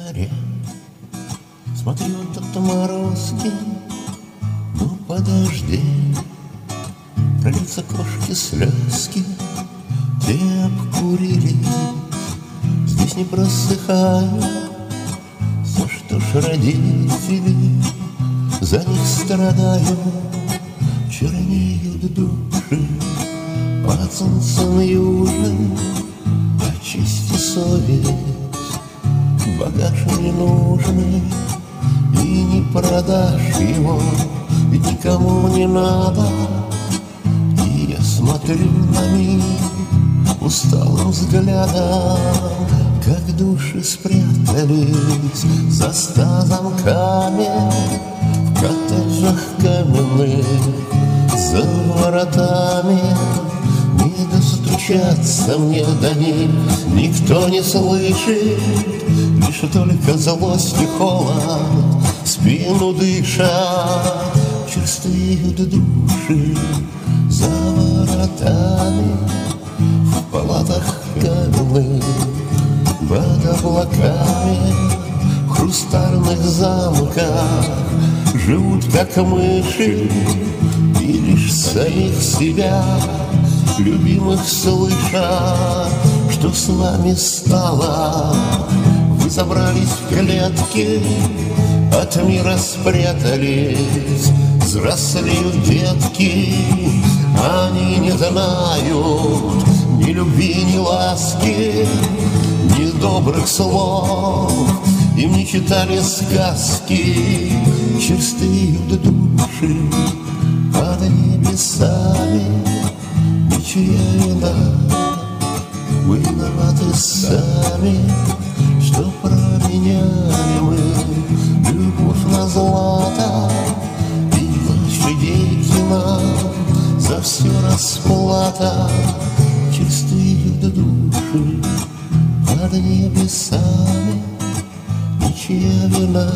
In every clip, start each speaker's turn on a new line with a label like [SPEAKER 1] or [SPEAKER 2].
[SPEAKER 1] заря. Смотрю, отморозки, ну подожди, прольются кошки слезки, те обкурились. Здесь не просыхают, за что ж родители за них страдают, чернеют души под солнцем южным. Очисти совесть, багаж ненужный, и не продашь его, ведь никому не надо. И я смотрю на мир усталым взглядом, как души спрятались за 100 замками в коттеджах каменных, за воротами. Не достучаться мне до них никто не слышит, лишь только злость и холод спину дышат. Черствеют души за воротами в палатах каменных, под облаками, в хрустальных замках живут как мыши, и лишь самих себя любимых слышат. Что с вами стало? Вы забрались в клетки, от мира спрятались, взрослеют детки. Они не знают ни любви, ни ласки, ни добрых слов, им не читали сказки. Черствеют души под небесами, ничья вина, вы виноваты сами, что променяли мы любовь на злато, и наши дети нам за все расплата. Черствеют души под небесами, ничья вина,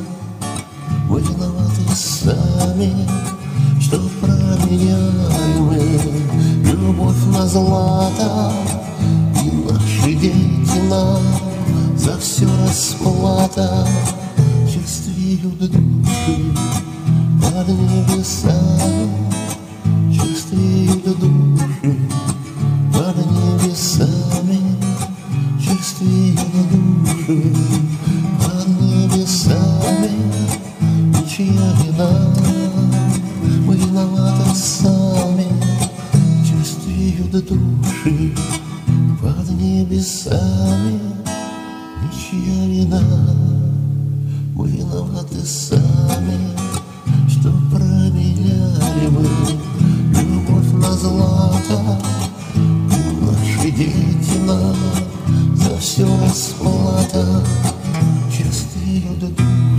[SPEAKER 1] вы виноваты сами, что променяли мы любовь на злато, и наши дети нам за все расплата. Черствеют души под небесами, черствеют души под небесами, черствеют души под небесами, ничья вина, мы виноваты сами. Черствеют души под небесами, ничья вина, мы виноваты сами, что променяли мы любовь на злато, и наши дети нам за все расплата. Черствеют души